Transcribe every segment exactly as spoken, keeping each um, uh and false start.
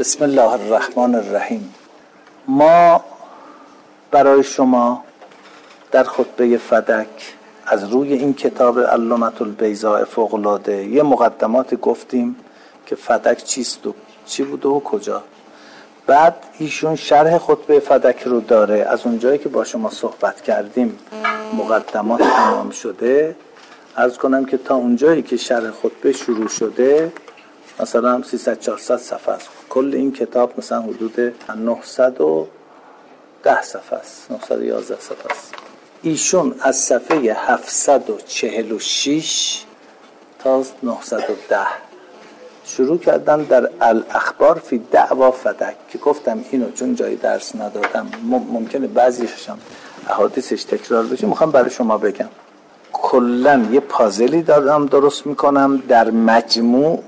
بسم الله الرحمن الرحیم. ما برای شما در خطبه فدک از روی این کتاب علامة البیضاء فوق‌العاده یه مقدمات گفتیم که فدک چیست و چی بوده و کجا. بعد ایشون شرح خطبه فدک رو داره. از اونجایی که با شما صحبت کردیم مقدمات تمام شده، عرض کنم که تا اونجایی که شرح خطبه شروع شده مثلا سیصد چهارصد صفحه است. کل این کتاب مثلا حدود نهصد و ده صفحه است، نهصد و یازده صفحه است. ایشون از صفحه هفتصد و چهل و شش تا نهصد و ده شروع کردن در الاخبار فی دعوا فدک که گفتم اینو چون جای درس ندادم ممکنه بعضیش هم احادیثش تکرار بشه، میخوام برای شما بگم. کلا یه پازلی دارم درست میکنم در مجموع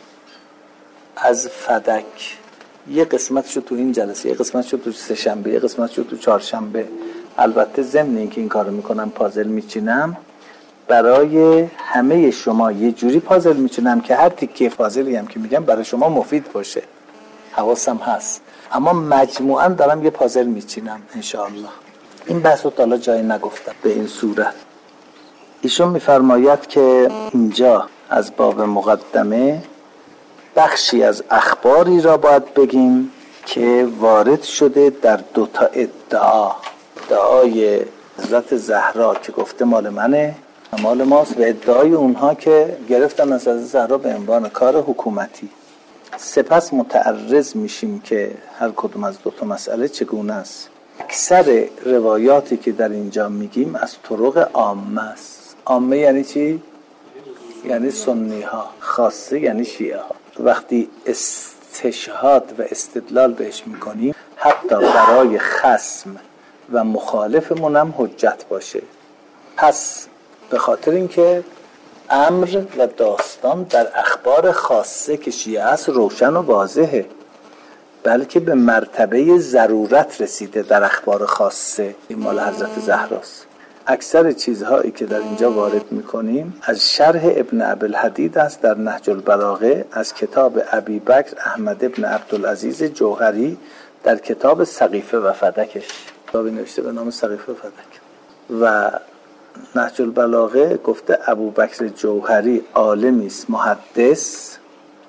از فدک. یه قسمتشو تو این جلسه، یه قسمتشو تو سه شنبه، یه قسمتشو تو چهارشنبه. البته ضمن اینکه این کارو میکنم پازل میچینم برای همه شما. یه جوری پازل میچینم که هر تیکه پازلی هم که میگم برای شما مفید باشه. حواسم هست، اما مجموعاً دارم یه پازل میچینم انشاءالله. این بحثو تا حالا جایی نگفتم به این صورت. ایشون میفرماید که اینجا از باب مقدمه بخشی از اخباری را باید بگیم که وارد شده در دوتا ادعا. ادعای حضرت زهرا که گفته مال منه، مال ماست، و ادعای اونها که گرفتن از حضرت زهرا به عنوان کار حکومتی. سپس متعرض میشیم که هر کدوم از دوتا مسئله چگونه است. اکثر روایاتی که در اینجا میگیم از طرق عامه است. عامه یعنی چی؟ یعنی سنی ها. خاصه یعنی شیعه ها. وقتی استشهاد و استدلال بهش میکنیم حتی برای خصم و مخالفمون هم حجت باشه. پس به خاطر اینکه امر و داستان در اخبار خاصه که شیعه است روشن و واضحه، بلکه به مرتبه ضرورت رسیده در اخبار خاصه. این مال حضرت زهراست. اکثر چیزهایی که در اینجا وارد میکنیم از شرح ابن ابوالحدید است در نهج البلاغه، از کتاب ابی بکر احمد ابن عبدالعزیز جوهری در کتاب سقیفه و فدکش. کتابی نوشته به نام سقیفه و فدک. و نهج البلاغه گفته ابوبکر جوهری عالمی است، محدث،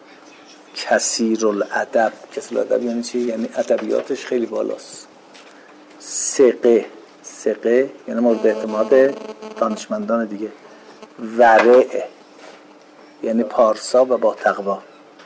کثیر الادب. کثیر الادب یعنی چی؟ یعنی ادبیاتش خیلی بالاست. ثقه، ثقه یعنی مورد اعتماد دانشمندان دیگه. ورع یعنی پارسا و با تقوا.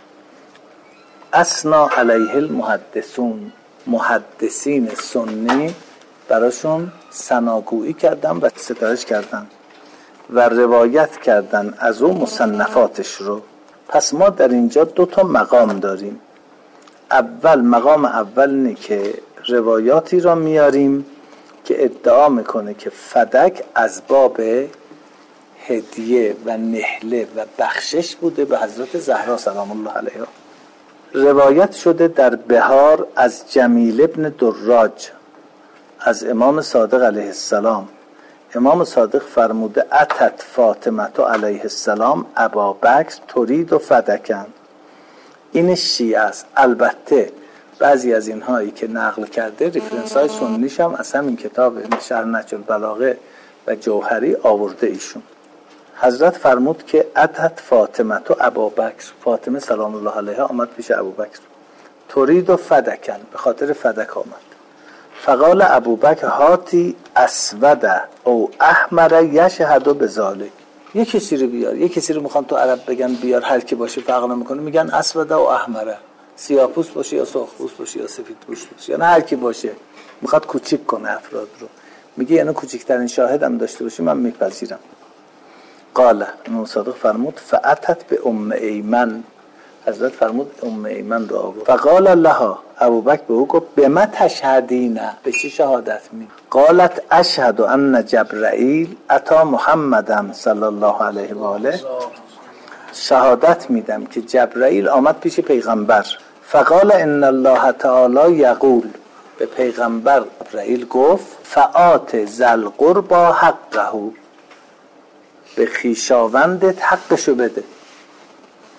اثنا علیه المحدثون، محدثین سنی براشون ثناگویی کردن و ستایش کردن و روایت کردن از او مصنفاتش رو. پس ما در اینجا دو تا مقام داریم. اول مقام اول اینه که روایاتی را میاریم که ادعا میکنه که فدک از باب هدیه و نهله و بخشش بوده به حضرت زهرا سلام الله علیها. روایت شده در بهار از جمیل ابن دراج از امام صادق علیه السلام. امام صادق فرموده اتت فاطمه علیه السلام ابابکر ترید و فدکن. این شیعه است. البته بعضی از اینهایی که نقل کرده ریفرنس های سنیش هم از همین کتاب شرح نهج البلاغه و جوهری آورده ایشون. حضرت فرمود که اتت فاطمه تو ابابکر، فاطمه سلام الله علیها آمد پیش ابوبکر، ترید و فدکن، به خاطر فدک آمد. فقال ابوبکر هاتی اسود او احمر یشهد بذالک. یه کسی رو بیار، یه کسی رو میخوان تو عرب بگن بیار، هر کی باشه فرق نمیکنه، میگن اسود و احمره، سیاه‌پوست باشه یا سرخ‌پوست باشه یا سفیدپوست باشه، یعنی هر کی باشه. میخواد کوچیک کنه افراد رو. میگه یعنی کوچکترین شاهد هم داشته باشی من میپذیرم. قال امام صادق فرمود فاتت به ام ایمن. حضرت فرمود ام ایمن رو آورد. فقال لها، ابوبکر به او گفت بما تشهدین، به چی شهادت می؟ قالت اشهد ان جبرائیل اتی محمدا صلی الله علیه و آله. شهادت میدم که جبرائیل آمد پیش پیغمبر. فقال ان الله تعالی یقول، به پیغمبر جبرائیل گفت فآت ذل قربا حقه، به خویشاوندت حقشو بده.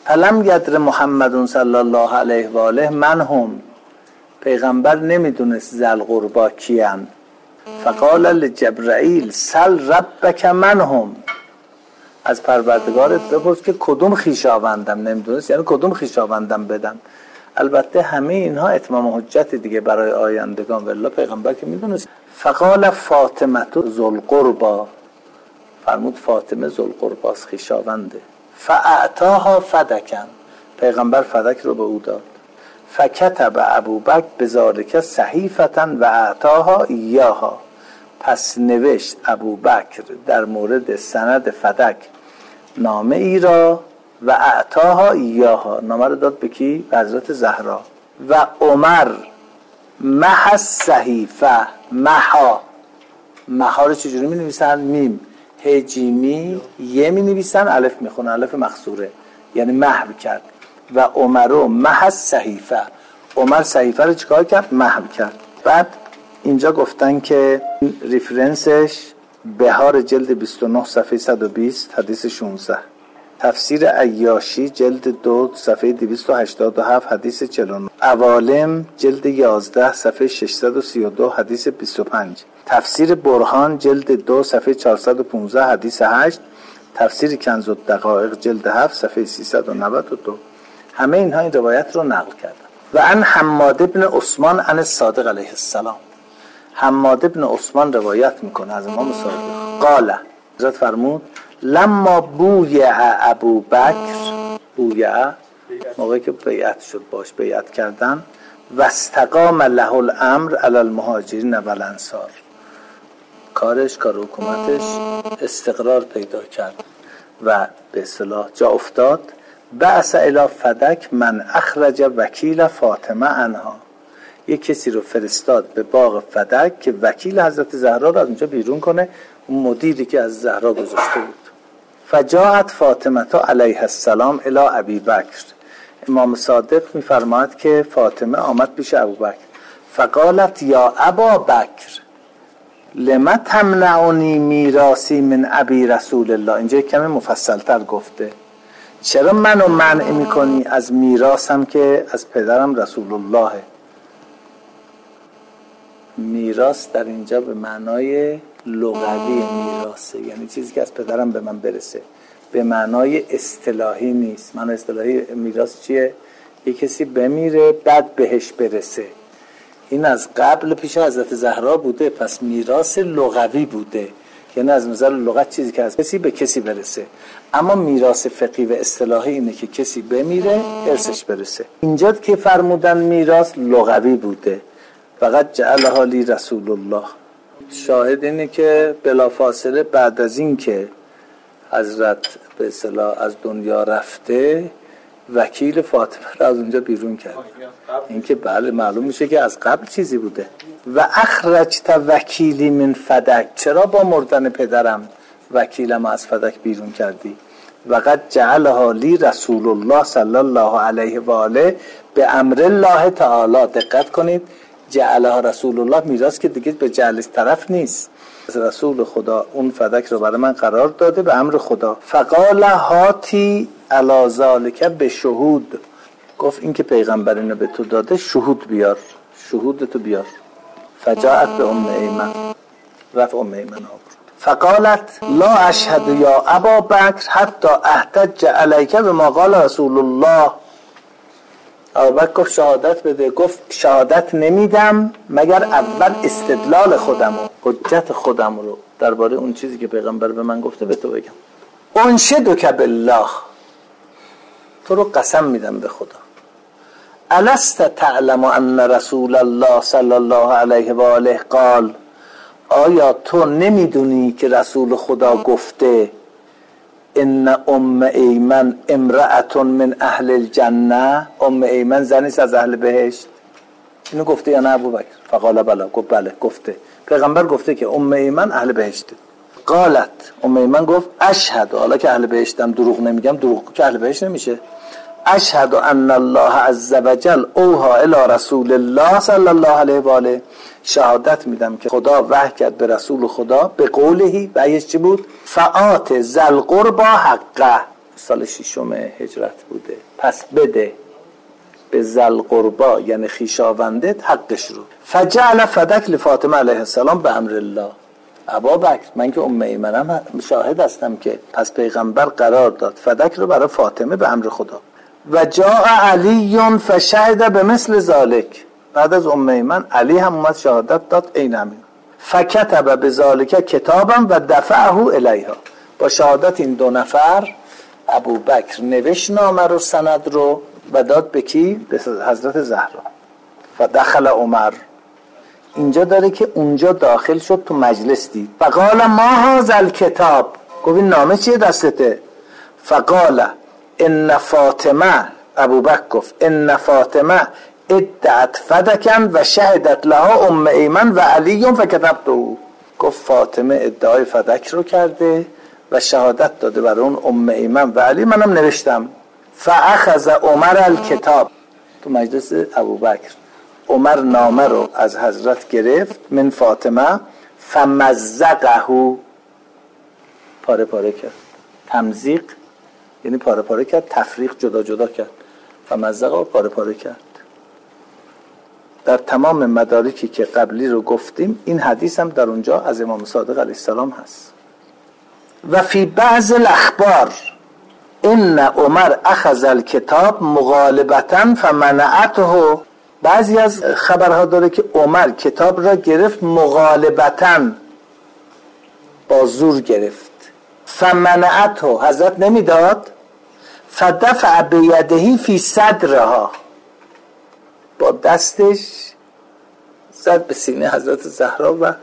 فلم یدر محمد صلی الله علیه و آله من هم، پیغمبر نمیدونست ذل قربا کیان. فقال لجبرائیل سل ربک من هم، از پروردگارت بپرس که کدوم خویشاوندم. نمیدونست یعنی کدوم خویشاوندم بدم. البته همه اینها اتمام حجت دیگه برای آیندگان، والله پیغمبر که میدونست. فقال فاطمه ذوالقربا، فرمود فاطمه ذوالقرباست، خویشاونده. فاعطاها فدکن، پیغمبر فدک رو به او داد. فکتب ابوبکر بذالک صحیفه و اعطاها ایاها، پس نوشت ابوبکر در مورد سند فدک نامه ای را و اعطاها ایاها، نامه رو داد به کی؟ به حضرت زهرا. و عمر محى الصحیفه، محا، محا رو چجوری می نویسن؟ میم هجیمی یه می نویسن، الف می خونن، الف مخصوره، یعنی محو کرد. و عمرو محى الصحیفه، عمر صحیفه رو چیکار کرد؟ محو کرد. بعد اینجا گفتن که ریفرنسش بهار جلد بیست و نه صفحه صد و بیست حدیث شانزده، تفسیر عیاشی جلد دو صفحه دویست و هشتاد و هفت حدیث چهل و نه، عوالم جلد یازده صفحه ششصد و سی و دو حدیث بیست و پنج، تفسیر برهان جلد دو صفحه چهارصد و پانزده حدیث هشت، تفسیر کنز الدقایق جلد هفت صفحه سیصد و نود و دو. همه اینها این روایت رو نقل کردن. و عن حماد بن عثمان عن الصادق علیه السلام، حماد بن عثمان روایت میکنه از امام صادق قال، حضرت فرمود لما بویع ابوبکر، بویع موقعی که بیعت شد، باش بیعت کردن، و استقام له الامر علی المهاجرین و الانصار، کارش کار حکومتش استقرار پیدا کرد و به اصطلاح جا افتاد. بعث الی فدک من اخرج وکیل فاطمه عنها، یک کسی رو فرستاد به باغ فدک که وکیل حضرت زهرا رو از اونجا بیرون کنه، اون مدیری که از زهرا گذاشته بود. فجاءت فاطمه علیه السلام الی ابی بکر، امام صادق میفرماید که فاطمه آمد پیش ابوبکر. فقالت یا ابا بکر لما تمنعنی میراثی من ابی رسول الله، اینجا کمی مفصلتر گفته، چرا منو منع میکنی از میراثم که از پدرم رسول الله. میراث در اینجا به معنای لغوی میراثه، یعنی چیزی که از پدرم به من برسه، به معنای اصطلاحی نیست. معنای اصطلاحی میراث چیه؟ یک کسی بمیره بعد بهش برسه. این از قبل پیش حضرت زهرا بوده، پس میراث لغوی بوده، یعنی از نظر لغت چیزی که از کسی به کسی برسه. اما میراث فقهی و اصطلاحی اینه که کسی بمیره ارثش برسه. اینجا که فرمودن میراث لغوی بوده، فقط جعلها لی رسول الله. شاهد اینه که بلافاصله بعد از این که حضرت به اصطلاح از دنیا رفته، وکیل فاطمه را از اونجا بیرون کرد. این که بله معلوم میشه که از قبل چیزی بوده. و اخرجت وکیلی من فدک، چرا با مردن پدرم وکیلم از فدک بیرون کردی؟ و قد جعلها لی رسول الله صلی الله علیه و آله به امر الله تعالی. دقت کنید، جعلها رسول الله میراث که دیگه به جعل طرف نیست، رسول خدا اون فدک رو برای من قرار داده به امر خدا. فقال هاتی علی ذالک به شهود، گفت این که پیغمبر اینو به تو داده شهود بیار، شهود تو بیار. فجاءت به ام ایمن، رفت ام ایمن آورد. فقالت لا اشهد یا ابا بکر حتی احتج علیک بما قال رسول الله. ابوبکر گفت شهادت بده، گفت شهادت نمیدم مگر اول استدلال خودم و حجت خودم رو درباره اون چیزی که پیغمبر به من گفته به تو بگم. انشدک بالله، تو رو قسم میدم به خدا، الست تعلم ان رسول الله صلی الله علیه و آله قال، آیا تو نمیدونی که رسول خدا گفته ان ام ایمن امرأة من اهل الجنه، ام ایمن زنیست از اهل بهشت. اینو گفته یا نه ابوبکر؟ فقال بلا، گفت بله گفته، پیغمبر گفته که ام ایمن اهل بهشته. قالت، ام ایمن گفت اشهد، حالا که اهل بهشتم دروغ نمیگم، دروغ که اهل بهشت نمیشه، اشهد ان الله عز وجل اوحى الی رسول الله صلی الله علیه و آله، شهادت میدم که خدا وحی کرد به رسول خدا به قولهی، وحیش چی بود؟ فآت ذل قربا حقه، سال ششم هجرت بوده، پس بده به ذل قربا یعنی خویشاوندت حقش رو. فجعل فدک لفاطمه علیه السلام به امر الله. ابابکر، من که ام ایمنم شاهد هستم که پس پیغمبر قرار داد فدک رو برای فاطمه به امر خدا. و جاء علی فشهد به مثل ذالک. بعد از ام ایمن علی هم اومد شهادت داد عین همین. فکتب به ذالک کتابا و دفعه الیها. با شهادت این دو نفر ابوبکر نوشت نامه رو، سند رو، و داد به کی؟ به حضرت زهرا. و دخل عمر، اینجا داره که اونجا داخل شد تو مجلس دید. فقال ما هذا الکتاب، گفت این نامه چیه دستته؟ فقال ان فاطمه، ابوبکر گفت ان فاطمه ادعت فدکن و شهدت لها ام ایمن و علی فکتبته. گفت فاطمه ادعای فدک رو کرده و شهادت داده برای اون ام ایمن و علی، منم نوشتم. فاخذ عمر الکتاب، تو مجلس ابوبکر عمر نامه رو از حضرت گرفت من فاطمه، فمزقه، پاره پاره کرد. تمزیق یعنی پاره پاره کرد، تفریق جدا جدا کرد. فمزقه و پاره پاره کرد. در تمام مدارکی که قبلی رو گفتیم این حدیث هم در اونجا از امام صادق علیه السلام هست. و فی بعض الاخبار ان عمر اخذ الکتاب مغالبتا فمنعته. بعضی از خبرها داره که عمر کتاب را گرفت مغالبتا، با زور گرفت. فمنعته، حضرت نمیداد. فدفع بیدهی فی صدرها، با دستش زد به سینه حضرت زهرا و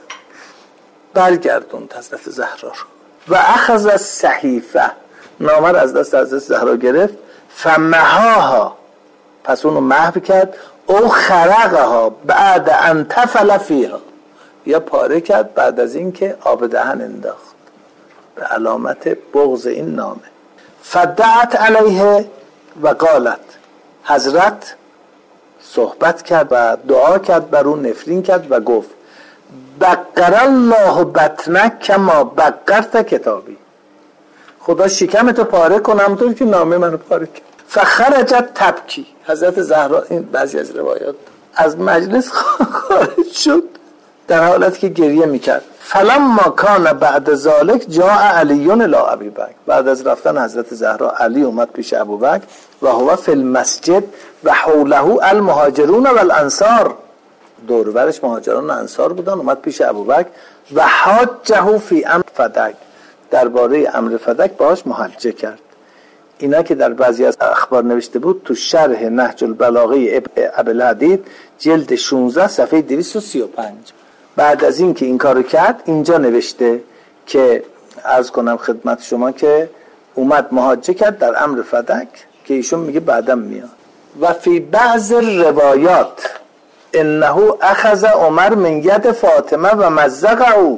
برگردوند حضرت زهرا رو. و اخذ الصحیفه، نامه از دست حضرت زهرا گرفت. فمحاها، پس اونو محو کرد. او خرقها بعد ان تفل فیها، یا پاره کرد بعد از این که آب دهن انداخت، به علامت بغض این نامه. فدعت علیه و قالت، حضرت صحبت کرد و دعا کرد بر اون، نفرین کرد و گفت بقر الله بطنک کما بقرت کتابی. خدا شکمتو پاره کنم همونطور که نامه منو پاره کرد. فخرجت تبکی، حضرت زهرا، این بعضی از روایات، از مجلس خارج شد در حالتی که گریه میکرد. فلما کان بعد ذلک جاء علی الی ابی بکر. بعد از رفتن حضرت زهرا علی اومد پیش ابوبکر و هو فی المسجد و حوله المهاجرون و الانصار. دور و برش مهاجران و انصار بودن. اومد پیش ابوبکر و حاجه فی امر فدک، درباره امر فدک باهاش محاجه کرد. اینا که در بعضی از اخبار نوشته بود تو شرح نهج البلاغه ابوالحدید جلد شانزده صفحه دویست و سی و پنج. بعد از این که این کارو کرد اینجا نوشته که عرض کنم خدمت شما که اومد محاجه کرد در امر فدک که ایشون میگه بعدم میاد. و فی بعض روایات انه اخذ عمر من ید فاطمه و مزقه.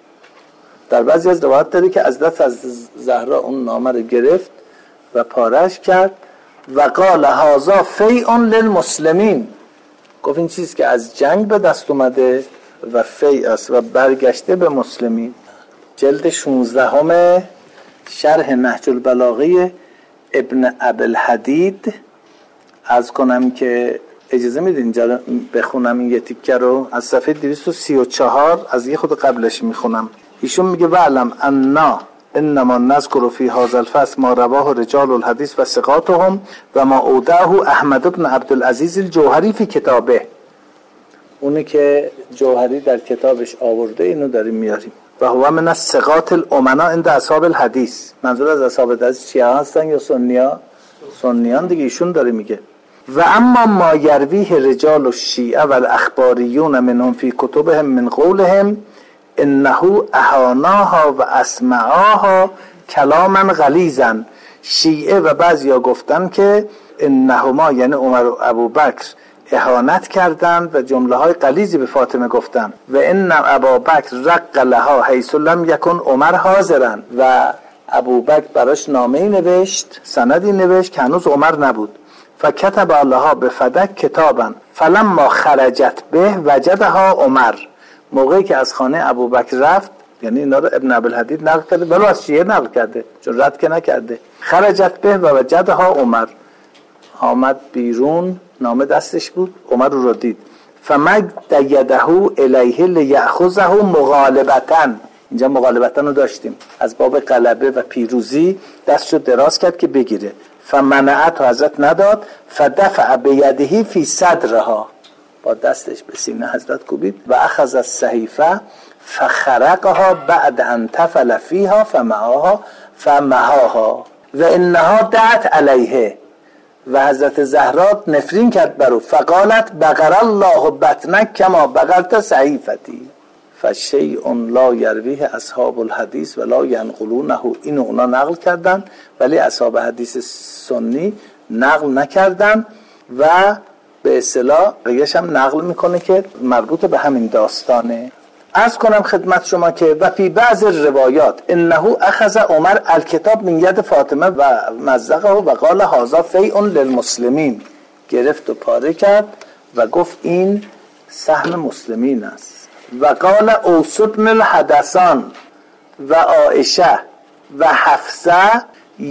در بعضی از روایات داره که از دست از زهرا اون نامه رو گرفت و پارش کرد. و قال هذا فیء للمسلمین، گفت این چیز که از جنگ به دست اومده و فیء است و برگشته به مسلمین. جلد شانزده همه شرح نهج البلاغه ابن ابوالحدید. از کنم که اجازه میدین اینجا بخونم این یه تیکه رو از صفحه دویست و سی و چهار، از یه خود قبلش میخونم. ایشون میگه وعلم انا انما نذکر فی هذا الفصل ما رواه رجال الحدیث و ثقاتهم و ما اودعه احمد بن عبدالعزیز الجوهری فی کتابه. اونی که جوهری در کتابش آورده اینو داریم میاریم. و هو من الثقات الامنا عند اصحاب الحدیث. منظور از اصحاب الحدیث چیا هستن یا سنیا؟ سنیان دیگه. ایشون داره میگه و اما ما یرویه رجال الشیعه و الاخباریون منهم فی کتبهم من قولهم انه اهاناها و اسمعاها کلاما غلیظا. شیعه و بعضیا گفتن که انهما یعنی عمر و ابوبکر اهانت کردند و جمله های غلیظی به فاطمه گفتند. و ان ابوبکر رق لها حیث لم یکن عمر حاضرا. و ابوبکر براش نامه‌ای نوشت، سندی نوشت که هنوز عمر نبود. فکتب لها بفدک کتابا فلما خرجت به وجدها عمر. موقعی که از خانه ابوبکر رفت یعنی اینا رو ابن ابوالحدید نقل کرده ولی از شیعه نقل کرده چون رد که نکرده. خرجت به و وجدها عمر، آمد بیرون، نامه دستش بود، عمر رو دید. فمد یده الیه لیأخذه مغالبتاً، اینجا مغالبتاً رو داشتیم از باب غلبه و پیروزی، دستشو دراز کرد که بگیره. فمنعت حضرت نداد. فدفع بیده فی صدرها، با دستش به سینه حضرت کوبید. و اخذ الصحیفه فخرقها بعد ان تفل فیها فمعاها فمحاها و انها دعت علیه. و حضرت زهرا نفرین کرد برو. فقالت بقر الله بطنک کما بقرت صحیفتی فشیء لا یرویه اصحاب الحدیث ولا ینقلونه. اینو اونا نقل کردن ولی اصحاب حدیث سنی نقل نکردن و به اصطلاح ریش هم نقل میکنه که مربوط به همین داستانه. عرض کنم خدمت شما که و فی بعض روایات انه اخذ عمر الکتاب من ید فاطمه و مزقه و قال هذا فیء للمسلمین، گرفت و پاره کرد و گفت این سهم مسلمین است. و قال اوس بن الحدثان و عایشه و حفصه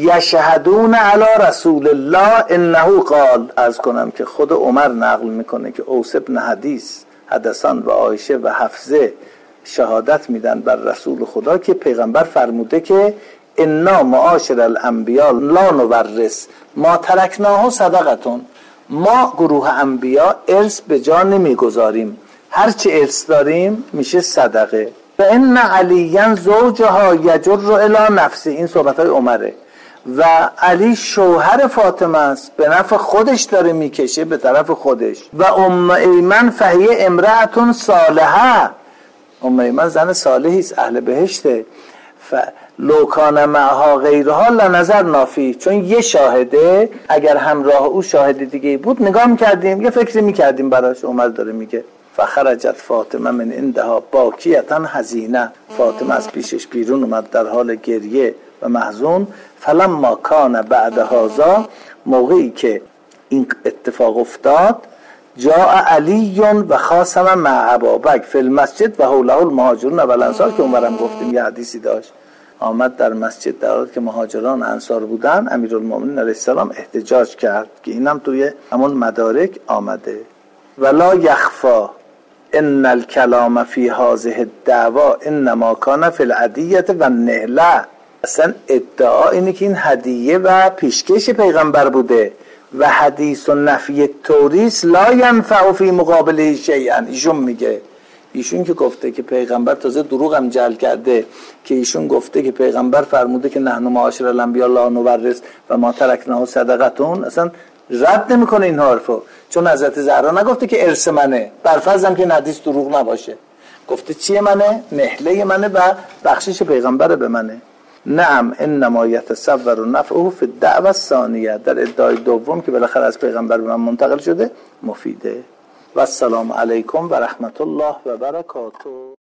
یشهدون علی رسول الله انه قال. عرض کنم که خود عمر نقل میکنه که اوس بن حدیث حدثان و عایشه و حفصه شهادت میدن بر رسول خدا که پیغمبر فرموده که انا معاشر الانبیاء لا نورث ما ترکناه صدقتون، ما گروه انبیا ارث به جا نمیگذاریم، هرچی ارث داریم میشه صدقه. و ان علیاً زوجها یجر الی نفسه، این صحبت های عمره. و علی شوهر فاطمه است، به نفع خودش داره میکشه به طرف خودش. و ام ایمن فهیه امرأتون صالحه، ام ایمن زن صالحی است، اهل بهشته. ف لو کان معها غیرها لنظر نافی، چون یه شاهده، اگر همراه او شاهد دیگه بود نگاه میکردیم، یه فکری میکردیم براش. عمر داره میگه فخرجت فاطمه من عندها باکیتا حزینه، فاطمه از پیشش بیرون اومد در حال گریه و محزون. فلما کان بعد هذا، موقعی که این اتفاق افتاد، جاء علی و خاصم مع ابابکر فی المسجد و حوله المهاجرون و الانصار، که عمرم گفتیم یه حدیثی داشت، آمد در مسجد در حالی که مهاجران انصار بودن، امیرالمومنین علیه السلام احتجاج کرد که اینم توی همون مدارک آمده. ولا یخفا ان الکلام فی هذه الدعوا انما کان فی العدیه و النهله. اصلا ادعا اینه که این هدیه و پیشکش پیغمبر بوده و حدیث و نفی توریث لا ینفع فی مقابله شیئا. ایشون میگه، ایشون که گفته که پیغمبر تازه دروغ هم جعل کرده که ایشون گفته که پیغمبر فرموده که نحن معاشر الانبیاء لا نورث و ما ترکناه صدقتون، اصلا رد نمیکنه این حرفو، چون حضرت زهرا نگفته که ارث منه، برفرضم که حدیث دروغ نباشه، گفته چیه منه؟ نهله منه و بخشش پیغمبر به منه. نعم انما یتصور نفعه فی الدعوه الثانیه، در ادعای دوم که بالاخره از پیغمبر به من منتقل شده مفیده. و السلام علیکم و رحمت الله و برکاته.